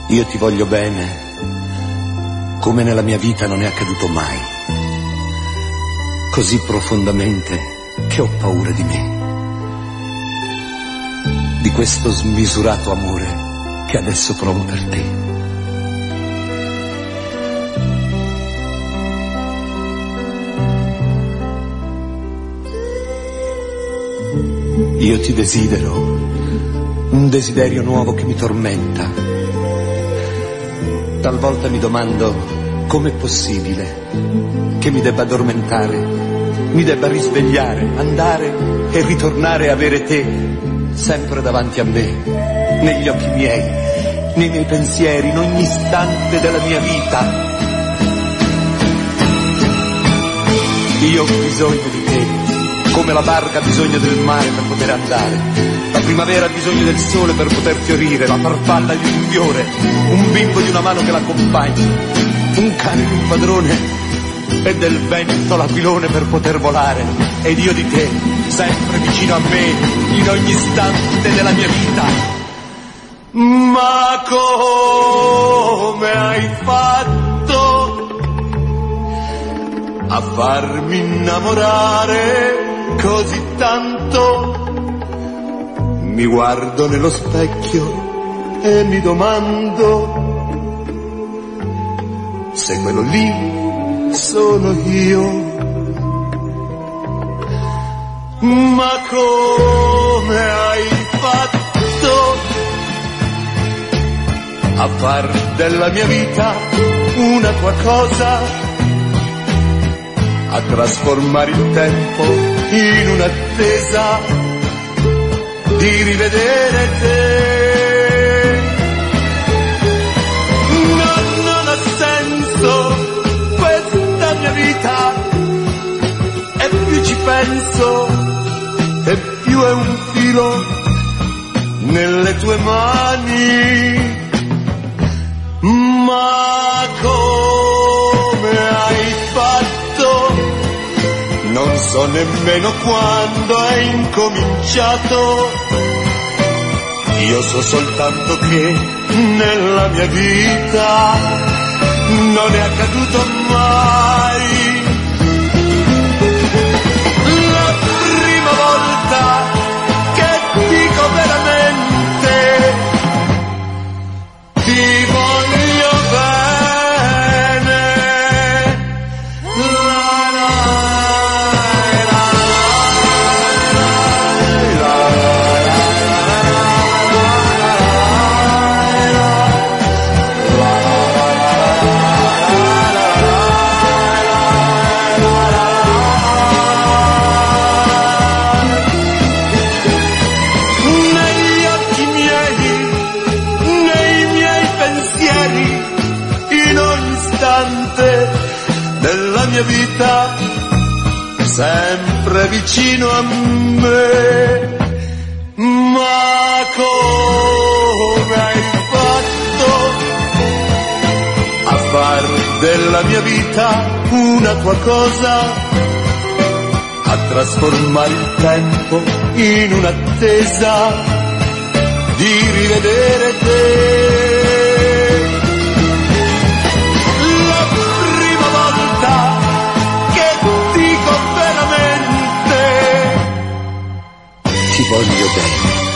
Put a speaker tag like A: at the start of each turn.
A: Io ti voglio bene, come nella mia vita non è accaduto mai, così profondamente che ho paura di me, di questo smisurato amore che adesso provo per te. Io ti desidero, un desiderio nuovo che mi tormenta. Talvolta mi domando com'è possibile che mi debba addormentare, mi debba risvegliare, andare e ritornare a avere te sempre davanti a me, negli occhi miei, nei miei pensieri, in ogni istante della mia vita. Io ho bisogno di te, come la barca ha bisogno del mare per poter andare. La primavera ha bisogno del sole per poter fiorire, la farfalla di un fiore, un bimbo di una mano che l'accompagni, un cane di un padrone e del vento l'aquilone per poter volare. Ed io di te, sempre vicino a me, in ogni istante della mia vita. Ma come hai fatto a farmi innamorare così tanto? Mi guardo nello specchio e mi domando se quello lì sono io. Ma come hai fatto a far della mia vita una tua cosa, a trasformare il tempo in un'attesa di rivedere te? Non ha senso questa mia vita, e più ci penso e più è un filo nelle tue mani. Ma come hai fatto? Non so nemmeno quando è incominciato. Io so soltanto che nella mia vita non è accaduto mai. La prima volta che dico veramente ti voglio bene. Della mia vita, sempre vicino a me. Ma come hai fatto a far della mia vita una tua cosa, a trasformare il tempo in un'attesa di rivedere te? Ti voglio bene.